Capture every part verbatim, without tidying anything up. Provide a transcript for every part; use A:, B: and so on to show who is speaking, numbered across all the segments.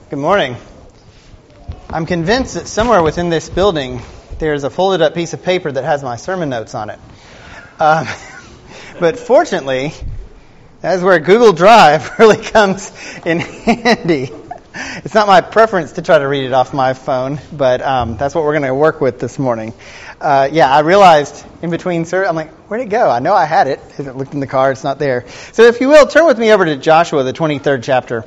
A: Good morning. I'm convinced that somewhere within this building there's a folded up piece of paper that has my sermon notes on it. Um, but fortunately, that's where Google Drive really comes in handy. It's not my preference to try to read it off my phone, but um, that's what we're going to work with this morning. Uh, yeah, I realized in between, sir, I'm like, where'd it go? I know I had it. I looked in the car. It's not there. So if you will, turn with me over to Joshua, the twenty-third chapter.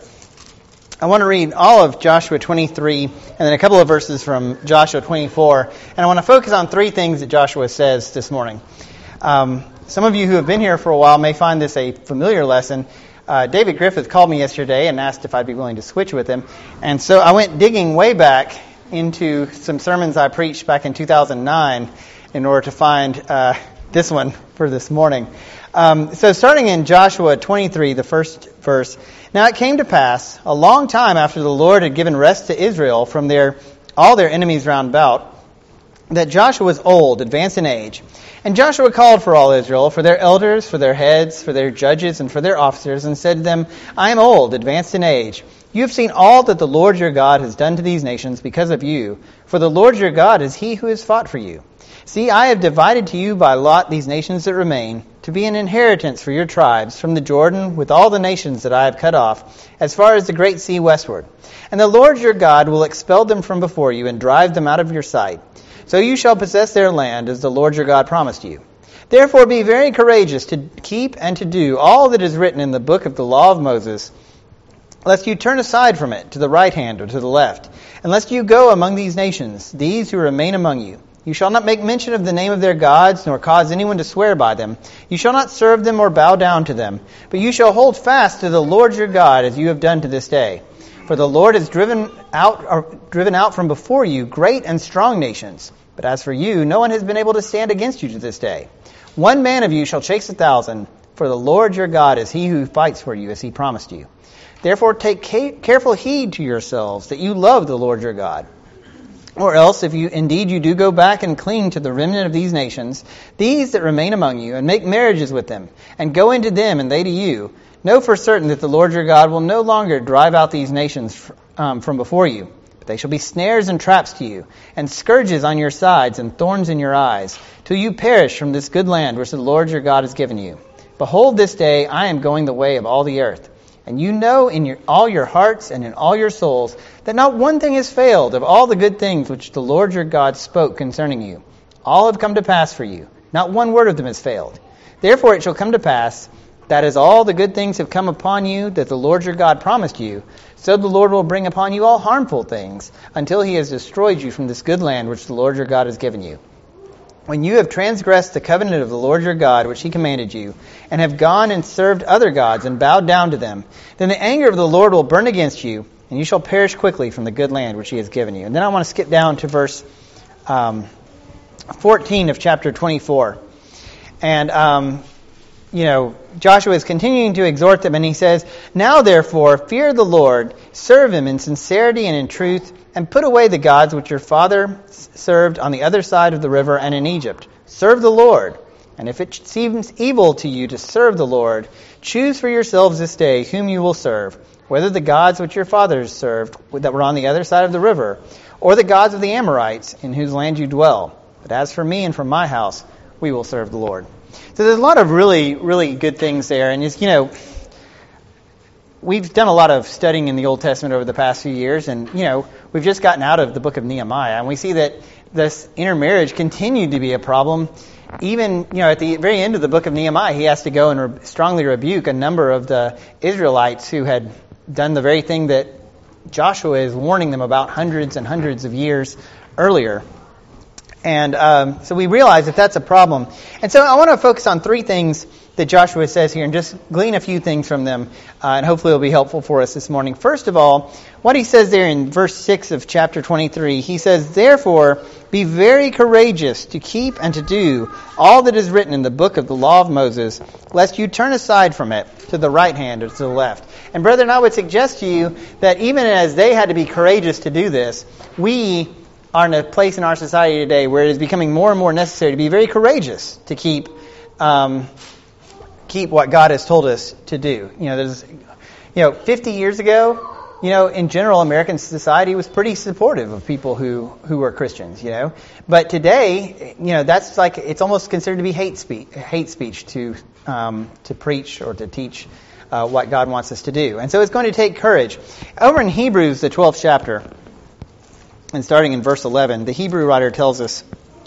A: I want to read all of Joshua twenty-three and then a couple of verses from Joshua twenty-four. And I want to focus on three things that Joshua says this morning. Um, some of you who have been here for a while may find this a familiar lesson. Uh, David Griffith called me yesterday and asked if I'd be willing to switch with him. And so I went digging way back into some sermons I preached back in two thousand nine in order to find uh, this one for this morning. Um, so starting in Joshua twenty-three, the first verse. Now it came to pass, a long time after the Lord had given rest to Israel from their all their enemies round about, that Joshua was old, advanced in age. And Joshua called for all Israel, for their elders, for their heads, for their judges, and for their officers, and said to them, I am old, advanced in age. You have seen all that the Lord your God has done to these nations because of you. For the Lord your God is he who has fought for you. See, I have divided to you by lot these nations that remain, to be an inheritance for your tribes from the Jordan with all the nations that I have cut off, as far as the great sea westward. And the Lord your God will expel them from before you and drive them out of your sight. So you shall possess their land as the Lord your God promised you. Therefore be very courageous to keep and to do all that is written in the book of the law of Moses, lest you turn aside from it to the right hand or to the left, and lest you go among these nations, these who remain among you. You shall not make mention of the name of their gods, nor cause anyone to swear by them. You shall not serve them or bow down to them, but you shall hold fast to the Lord your God as you have done to this day. For the Lord has driven out, or driven out from before you great and strong nations. But as for you, no one has been able to stand against you to this day. One man of you shall chase a thousand, for the Lord your God is he who fights for you, as he promised you. Therefore take ca- careful heed to yourselves that you love the Lord your God. Or else, if you indeed you do go back and cling to the remnant of these nations, these that remain among you, and make marriages with them, and go into them and they to you, know for certain that the Lord your God will no longer drive out these nations um, from before you. But they shall be snares and traps to you, and scourges on your sides, and thorns in your eyes, till you perish from this good land which the Lord your God has given you. Behold, this day I am going the way of all the earth. And you know in your, all your hearts and in all your souls that not one thing has failed of all the good things which the Lord your God spoke concerning you. All have come to pass for you. Not one word of them has failed. Therefore it shall come to pass that as all the good things have come upon you that the Lord your God promised you, so the Lord will bring upon you all harmful things until he has destroyed you from this good land which the Lord your God has given you. When you have transgressed the covenant of the Lord your God, which he commanded you, and have gone and served other gods and bowed down to them, then the anger of the Lord will burn against you, and you shall perish quickly from the good land which he has given you. And then I want to skip down to verse um, fourteen of chapter twenty-four. And, um, you know, Joshua is continuing to exhort them, and he says, Now therefore, fear the Lord, serve him in sincerity and in truth, and put away the gods which your father served on the other side of the river and in Egypt. Serve the Lord. And if it seems evil to you to serve the Lord, choose for yourselves this day whom you will serve, whether the gods which your fathers served that were on the other side of the river, or the gods of the Amorites in whose land you dwell. But as for me and for my house, we will serve the Lord. So there's a lot of really, really good things there. And, it's, you know, we've done a lot of studying in the Old Testament over the past few years, and, you know, we've just gotten out of the book of Nehemiah, and we see that this intermarriage continued to be a problem. Even, you know, at the very end of the book of Nehemiah, he has to go and re- strongly rebuke a number of the Israelites who had done the very thing that Joshua is warning them about hundreds and hundreds of years earlier. And um, so we realize that that's a problem. And so I want to focus on three things that Joshua says here and just glean a few things from them, uh, and hopefully it'll be helpful for us this morning. First of all, what he says there in verse six of chapter twenty-three, he says, Therefore, be very courageous to keep and to do all that is written in the book of the law of Moses, lest you turn aside from it to the right hand or to the left. And brethren, I would suggest to you that even as they had to be courageous to do this, we are in a place in our society today where it is becoming more and more necessary to be very courageous to keep um, keep what God has told us to do. You know, there's, you know, fifty years ago, you know, in general, American society was pretty supportive of people who, who were Christians, you know. But today, you know, that's like, it's almost considered to be hate speech, hate speech to um, to preach or to teach uh, what God wants us to do. And so it's going to take courage. Over in Hebrews, the twelfth chapter, and starting in verse eleven, the Hebrew writer tells us,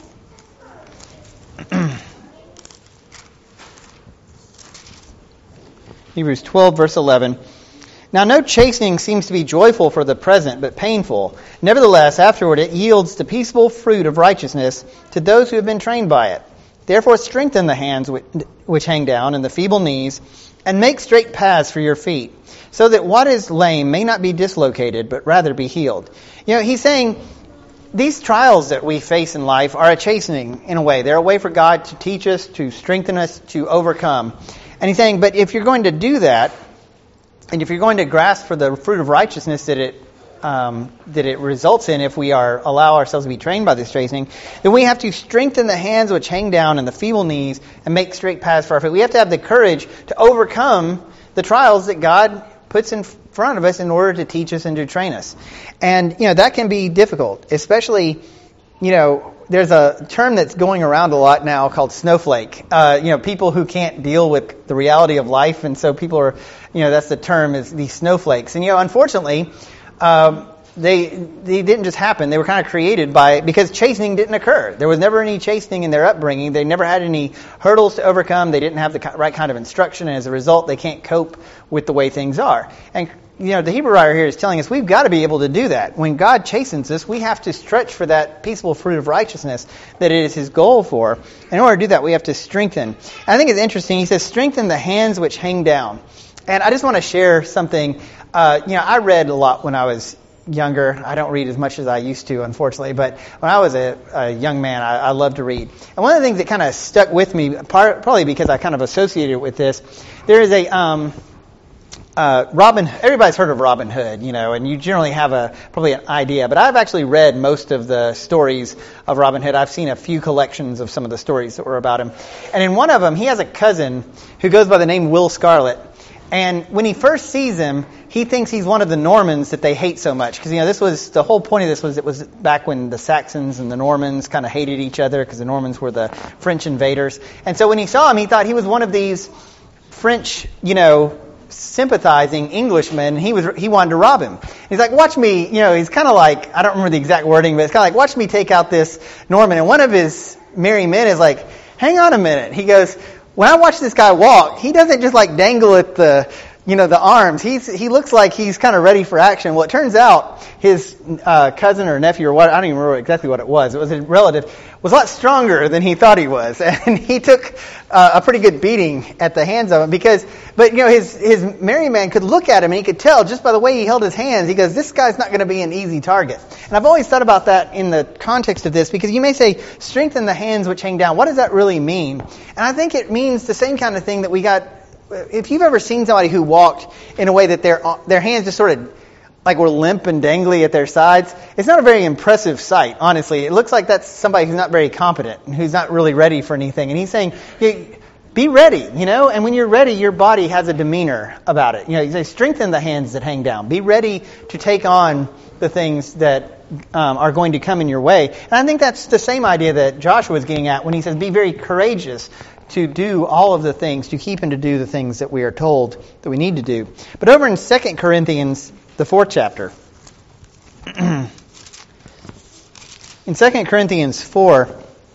A: Hebrews twelve, verse eleven, "Now no chastening seems to be joyful for the present, but painful. Nevertheless, afterward it yields the peaceable fruit of righteousness to those who have been trained by it. Therefore strengthen the hands which hang down and the feeble knees, and make straight paths for your feet, so that what is lame may not be dislocated, but rather be healed." You know, he's saying these trials that we face in life are a chastening in a way. They're a way for God to teach us, to strengthen us, to overcome. And he's saying, but if you're going to do that, and if you're going to grasp for the fruit of righteousness that it um, that it results in if we are allow ourselves to be trained by this chastening, then we have to strengthen the hands which hang down and the feeble knees and make straight paths for our feet. We have to have the courage to overcome the trials that God puts in front of us in order to teach us and to train us. And, you know, that can be difficult, especially, you know, there's a term that's going around a lot now called snowflake. Uh, you know, people who can't deal with the reality of life, and so people are, you know, that's the term, is these snowflakes. And, you know, unfortunately, um, they they didn't just happen. They were kind of created by, because chastening didn't occur. There was never any chastening in their upbringing. They never had any hurdles to overcome. They didn't have the right kind of instruction, and as a result, they can't cope with the way things are. And, you know, the Hebrew writer here is telling us we've got to be able to do that. When God chastens us, we have to stretch for that peaceable fruit of righteousness that it is His goal for. In order to do that, we have to strengthen. And I think it's interesting. He says, strengthen the hands which hang down. And I just want to share something. Uh, you know, I read a lot when I was younger. I don't read as much as I used to, unfortunately. But when I was a, a young man, I, I loved to read. And one of the things that kind of stuck with me, part, probably because I kind of associated it with this, there is a... Um, Uh, Robin, everybody's heard of Robin Hood, you know, and you generally have a probably an idea. But I've actually read most of the stories of Robin Hood. I've seen a few collections of some of the stories that were about him. And in one of them, he has a cousin who goes by the name Will Scarlet. And when he first sees him, he thinks he's one of the Normans that they hate so much. Because, you know, this was, the whole point of this was it was back when the Saxons and the Normans kind of hated each other because the Normans were the French invaders. And so when he saw him, he thought he was one of these French, you know, sympathizing Englishman. He was he wanted to rob him. He's like, watch me, you know, he's kind of like, I don't remember the exact wording, but it's kind of like, watch me take out this Norman. And one of his merry men is like, hang on a minute. He goes, when I watch this guy walk, he doesn't just like dangle at the, you know, the arms. He's he looks like he's kind of ready for action. Well, it turns out his uh, cousin or nephew or what, I don't even remember exactly what it was. It was a relative, was a lot stronger than he thought he was. And he took uh, a pretty good beating at the hands of him because, but you know, his, his merry man could look at him and he could tell just by the way he held his hands, he goes, this guy's not going to be an easy target. And I've always thought about that in the context of this because you may say, strengthen the hands which hang down. What does that really mean? And I think it means the same kind of thing that we got. If you've ever seen somebody who walked in a way that their their hands just sort of like were limp and dangly at their sides, it's not a very impressive sight, honestly. It looks like that's somebody who's not very competent and who's not really ready for anything. And he's saying, hey, be ready, you know, and when you're ready, your body has a demeanor about it. You know, you say, strengthen the hands that hang down. Be ready to take on the things that um, are going to come in your way. And I think that's the same idea that Joshua was getting at when he says, be very courageous to do all of the things, to keep and to do the things that we are told that we need to do. But over in Second Corinthians, the fourth chapter, in Second Corinthians four,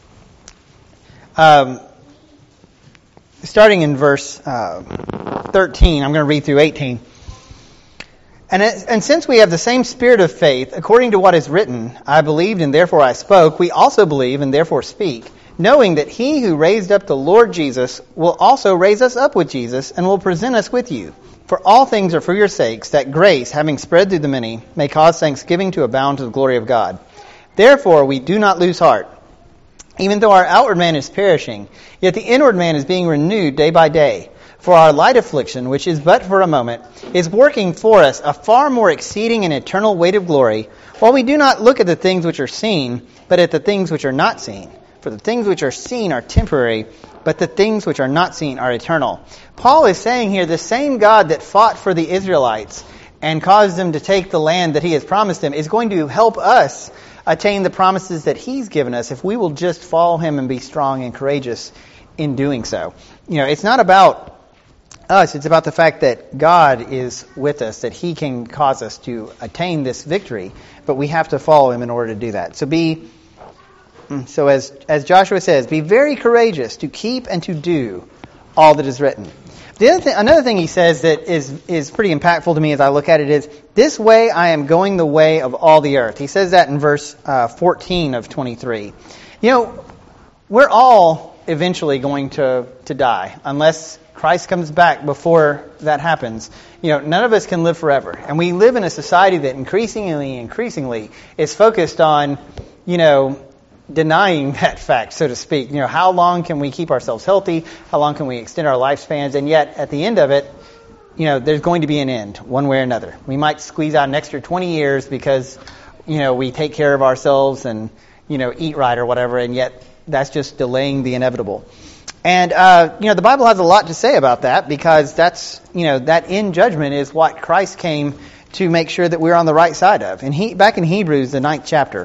A: um, starting in verse uh, thirteen, I'm going to read through eighteen. And, it, and since we have the same spirit of faith, according to what is written, I believed and therefore I spoke, we also believe and therefore speak, knowing that he who raised up the Lord Jesus will also raise us up with Jesus and will present us with you. For all things are for your sakes, that grace, having spread through the many, may cause thanksgiving to abound to the glory of God. Therefore we do not lose heart. Even though our outward man is perishing, yet the inward man is being renewed day by day. For our light affliction, which is but for a moment, is working for us a far more exceeding and eternal weight of glory, while we do not look at the things which are seen, but at the things which are not seen. For the things which are seen are temporary, but the things which are not seen are eternal. Paul is saying here the same God that fought for the Israelites and cause them to take the land that he has promised them is going to help us attain the promises that he's given us if we will just follow him and be strong and courageous in doing so. You know, it's not about us, it's about the fact that God is with us, that he can cause us to attain this victory, but we have to follow him in order to do that. So be, so as, as Joshua says, be very courageous to keep and to do all that is written. The other thing, another thing he says that is, is pretty impactful to me as I look at it is, this way I am going the way of all the earth. He says that in verse uh, fourteen of twenty-three. You know, we're all eventually going to, to die, unless Christ comes back before that happens. You know, none of us can live forever. And we live in a society that increasingly, increasingly is focused on, you know, denying that fact, so to speak. You know, how long can we keep ourselves healthy? How long can we extend our lifespans? And yet, at the end of it, you know, there's going to be an end, one way or another. We might squeeze out an extra twenty years because, you know, we take care of ourselves and, you know, eat right or whatever, and yet that's just delaying the inevitable. And, uh, you know, the Bible has a lot to say about that, because that's, you know, that end judgment is what Christ came to make sure that we're on the right side of. And he, back in Hebrews, the ninth chapter,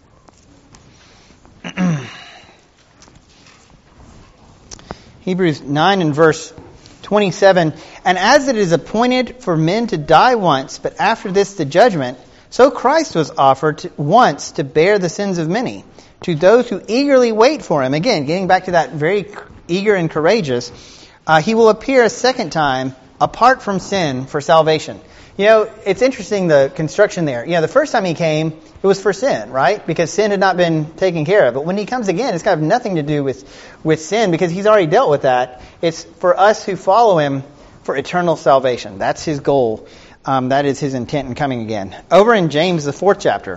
A: Hebrews nine and verse twenty-seven, and as it is appointed for men to die once, but after this the judgment, so Christ was offered to, once to bear the sins of many. To those who eagerly wait for him, again, getting back to that very eager and courageous, uh, he will appear a second time apart from sin for salvation. You know, it's interesting, the construction there. You know, the first time he came, it was for sin, right? Because sin had not been taken care of. But when he comes again, it's got nothing to do with, with sin, because he's already dealt with that. It's for us who follow him for eternal salvation. That's his goal. Um, that is his intent in coming again. Over in James, the fourth chapter.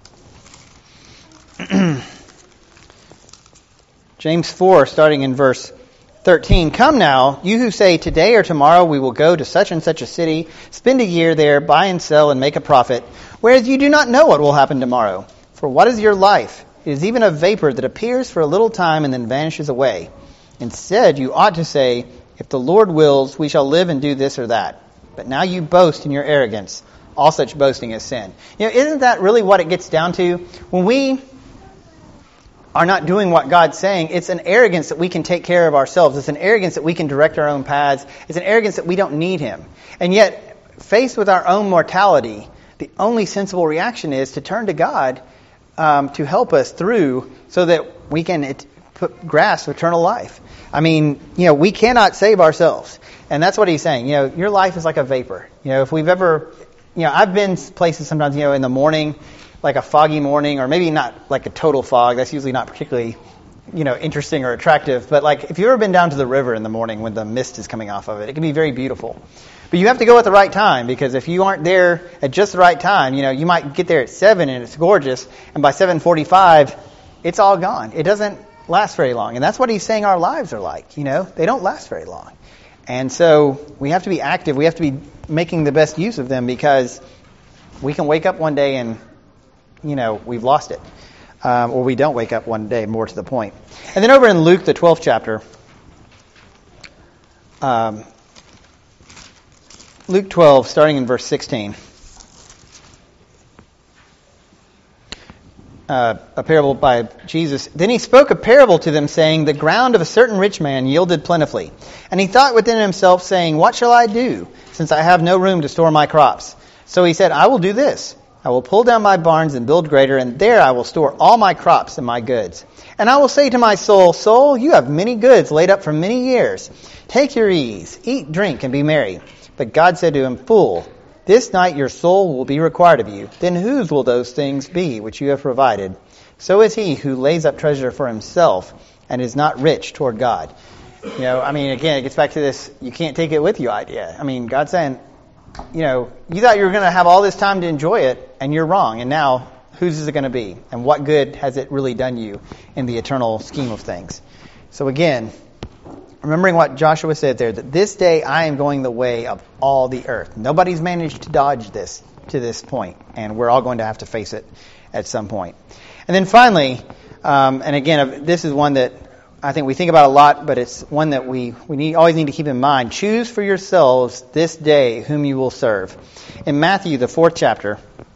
A: James four, starting in verse thirteen. Come now, you who say, today or tomorrow we will go to such and such a city, spend a year there, buy and sell, and make a profit, whereas you do not know what will happen tomorrow. For what is your life? It is even a vapor that appears for a little time and then vanishes away. Instead, you ought to say, if the Lord wills, we shall live and do this or that. But now you boast in your arrogance. All such boasting is sin. You know, isn't that really what it gets down to? When we are not doing what God's saying, it's an arrogance that we can take care of ourselves. It's an arrogance that we can direct our own paths. It's an arrogance that we don't need him. And yet, faced with our own mortality, the only sensible reaction is to turn to God um, to help us through so that we can it, put, grasp eternal life. I mean, you know, we cannot save ourselves. And that's what he's saying. You know, your life is like a vapor. You know, if we've ever, you know, I've been places sometimes, you know, in the morning, like a foggy morning, or maybe not like a total fog. That's usually not particularly, you know, interesting or attractive. But like if you've ever been down to the river in the morning when the mist is coming off of it, it can be very beautiful. But you have to go at the right time, because if you aren't there at just the right time, you know, you might get there at seven and it's gorgeous, and by seven forty-five, it's all gone. It doesn't last very long. And that's what he's saying our lives are like, you know. They don't last very long. And so we have to be active. We have to be making the best use of them, because we can wake up one day and, you know, we've lost it. Um, or we don't wake up one day, more to the point. And then over in Luke, the twelfth chapter, um, Luke twelve, starting in verse sixteen. Uh, a parable by Jesus. Then he spoke a parable to them, saying, the ground of a certain rich man yielded plentifully. And he thought within himself, saying, what shall I do, since I have no room to store my crops? So he said, I will do this. I will pull down my barns and build greater, and there I will store all my crops and my goods. And I will say to my soul, soul, you have many goods laid up for many years. Take your ease, eat, drink, and be merry. But God said to him, fool, this night your soul will be required of you. Then whose will those things be which you have provided? So is he who lays up treasure for himself and is not rich toward God. You know, I mean, again, it gets back to this, you can't take it with you idea. I mean, God's saying, you know, you thought you were going to have all this time to enjoy it, and you're wrong. And now, whose is it going to be? And what good has it really done you in the eternal scheme of things? So again, remembering what Joshua said there, that this day I am going the way of all the earth. Nobody's managed to dodge this to this point, and we're all going to have to face it at some point. And then finally, um, and again, this is one that I think we think about a lot, but it's one that we, we need, always need to keep in mind. Choose for yourselves this day whom you will serve. In Matthew, the fourth chapter,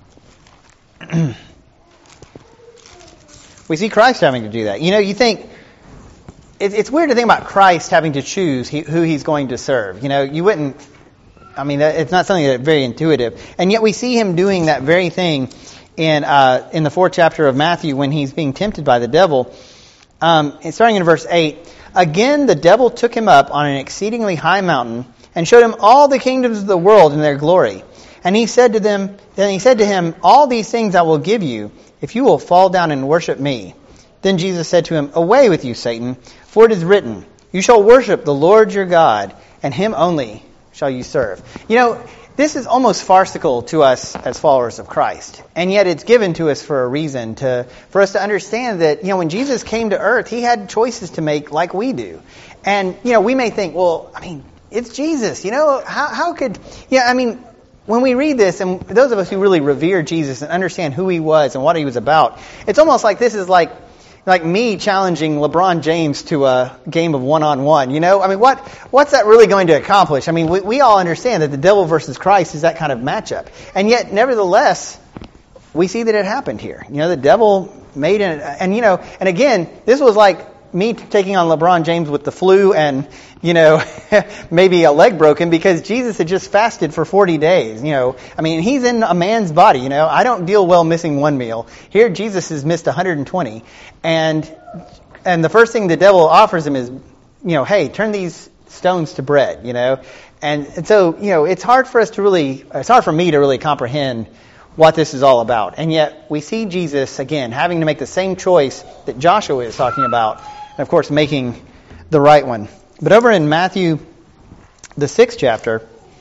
A: we see Christ having to do that. You know, you think, it, it's weird to think about Christ having to choose he, who he's going to serve. You know, you wouldn't, I mean, it's not something that's very intuitive. And yet we see him doing that very thing in uh, in the fourth chapter of Matthew when he's being tempted by the devil. Um, starting in verse eight, again the devil took him up on an exceedingly high mountain and showed him all the kingdoms of the world and their glory. And he said to them, then he said to him, all these things I will give you if you will fall down and worship me. Then Jesus said to him, away with you, Satan, for it is written, you shall worship the Lord your God, and him only shall you serve. You know, this is almost farcical to us as followers of Christ. And yet it's given to us for a reason, to for us to understand that, you know, when Jesus came to earth, he had choices to make like we do. And, you know, we may think, well, I mean, it's Jesus, you know, how how could, yeah, I mean, when we read this, and those of us who really revere Jesus and understand who he was and what he was about, it's almost like this is like like me challenging LeBron James to a game of one-on-one, you know? I mean, what what's that really going to accomplish? I mean, we, we all understand that the devil versus Christ is that kind of matchup. And yet, nevertheless, we see that it happened here. You know, the devil made it, and, you know, and again, this was like me taking on LeBron James with the flu and, you know, maybe a leg broken because Jesus had just fasted for forty days, you know. I mean, he's in a man's body, you know. I don't deal well missing one meal. Here, Jesus has missed one hundred twenty. And and the first thing the devil offers him is, you know, hey, turn these stones to bread, you know. And, and so, you know, it's hard for us to really, it's hard for me to really comprehend what this is all about. And yet, we see Jesus, again, having to make the same choice that Joshua is talking about, and of course, making the right one. But over in Matthew, the sixth chapter,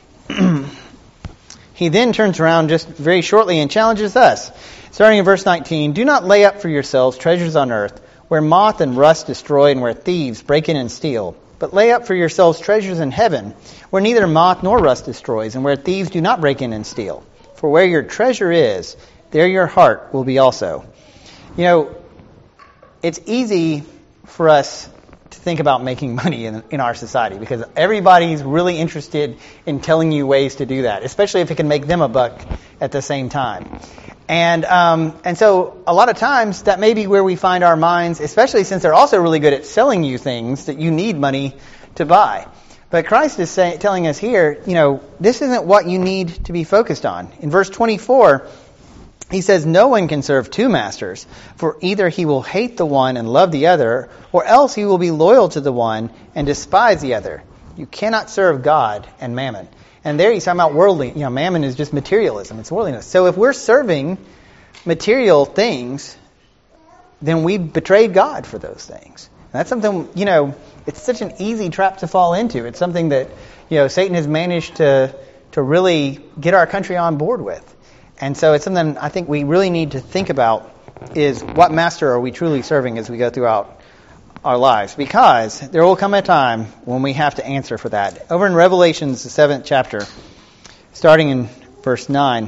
A: he then turns around just very shortly and challenges us. Starting in verse nineteen, do not lay up for yourselves treasures on earth, where moth and rust destroy and where thieves break in and steal. But lay up for yourselves treasures in heaven, where neither moth nor rust destroys, and where thieves do not break in and steal. For where your treasure is, there your heart will be also. You know, it's easy for us to think about making money in, in our society because everybody's really interested in telling you ways to do that, especially if it can make them a buck at the same time. And um, and so a lot of times that may be where we find our minds, especially since they're also really good at selling you things that you need money to buy. But Christ is say, telling us here, you know, this isn't what you need to be focused on. In verse twenty-four, he says, no one can serve two masters, for either he will hate the one and love the other, or else he will be loyal to the one and despise the other. You cannot serve God and mammon. And there he's talking about worldly. You know, mammon is just materialism. It's worldliness. So if we're serving material things, then we betrayed God for those things. And that's something, you know, it's such an easy trap to fall into. It's something that, you know, Satan has managed to to really get our country on board with. And so it's something I think we really need to think about is what master are we truly serving as we go throughout our lives? Because there will come a time when we have to answer for that. Over in Revelations, the seventh chapter, starting in verse nine.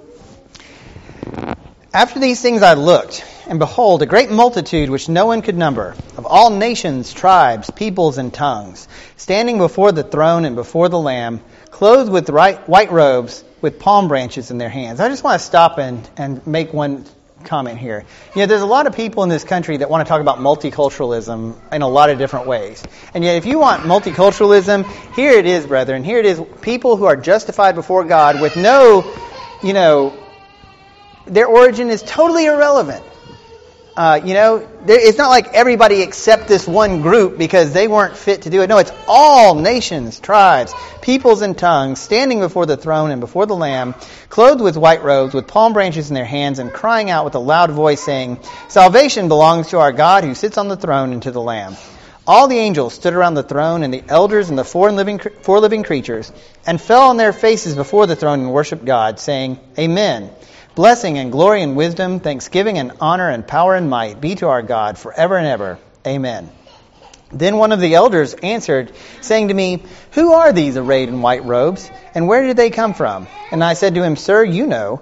A: After these things I looked, and behold, a great multitude which no one could number, of all nations, tribes, peoples, and tongues, standing before the throne and before the Lamb, clothed with right, white robes, with palm branches in their hands. I just want to stop and, and make one comment here. You know, there's a lot of people in this country that want to talk about multiculturalism in a lot of different ways. And yet if you want multiculturalism, here it is, brethren. Here it is, people who are justified before God with no, you know, their origin is totally irrelevant. Uh, you know, there, it's not like everybody except this one group because they weren't fit to do it. No, it's all nations, tribes, peoples, and tongues standing before the throne and before the Lamb, clothed with white robes, with palm branches in their hands, and crying out with a loud voice, saying, salvation belongs to our God who sits on the throne and to the Lamb. All the angels stood around the throne, and the elders and the four living, four living creatures, and fell on their faces before the throne and worshipped God, saying, Amen. Blessing and glory and wisdom, thanksgiving and honor and power and might be to our God forever and ever. Amen. Then one of the elders answered, saying to me, who are these arrayed in white robes, and where did they come from? And I said to him, Sir, you know.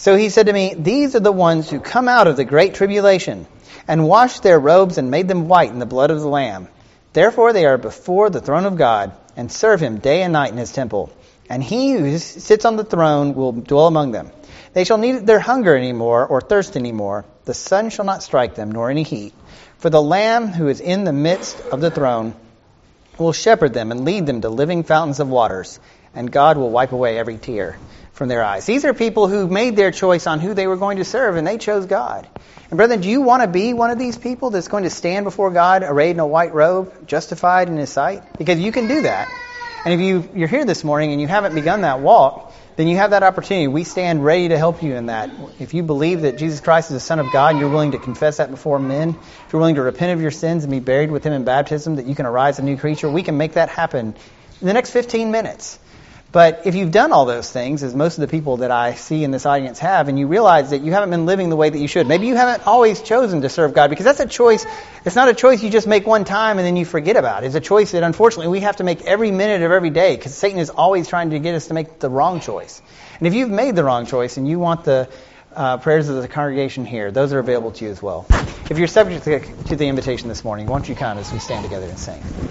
A: So he said to me, these are the ones who come out of the great tribulation and washed their robes and made them white in the blood of the Lamb. Therefore they are before the throne of God and serve him day and night in his temple. And he who sits on the throne will dwell among them. They shall neither hunger any more or thirst any more. The sun shall not strike them, nor any heat. For the Lamb who is in the midst of the throne will shepherd them and lead them to living fountains of waters. And God will wipe away every tear from their eyes. These are people who made their choice on who they were going to serve, and they chose God. And brethren, do you want to be one of these people that's going to stand before God arrayed in a white robe, justified in his sight? Because you can do that. And if you, you're here this morning and you haven't begun that walk, then you have that opportunity. We stand ready to help you in that. If you believe that Jesus Christ is the Son of God and you're willing to confess that before men, if you're willing to repent of your sins and be buried with him in baptism, that you can arise a new creature, we can make that happen in the next fifteen minutes. But if you've done all those things, as most of the people that I see in this audience have, and you realize that you haven't been living the way that you should, maybe you haven't always chosen to serve God, because that's a choice. It's not a choice you just make one time and then you forget about. It's a choice that unfortunately we have to make every minute of every day, because Satan is always trying to get us to make the wrong choice. And if you've made the wrong choice and you want the uh, prayers of the congregation here, those are available to you as well. If you're subject to the invitation this morning, why don't you come as we stand together and sing.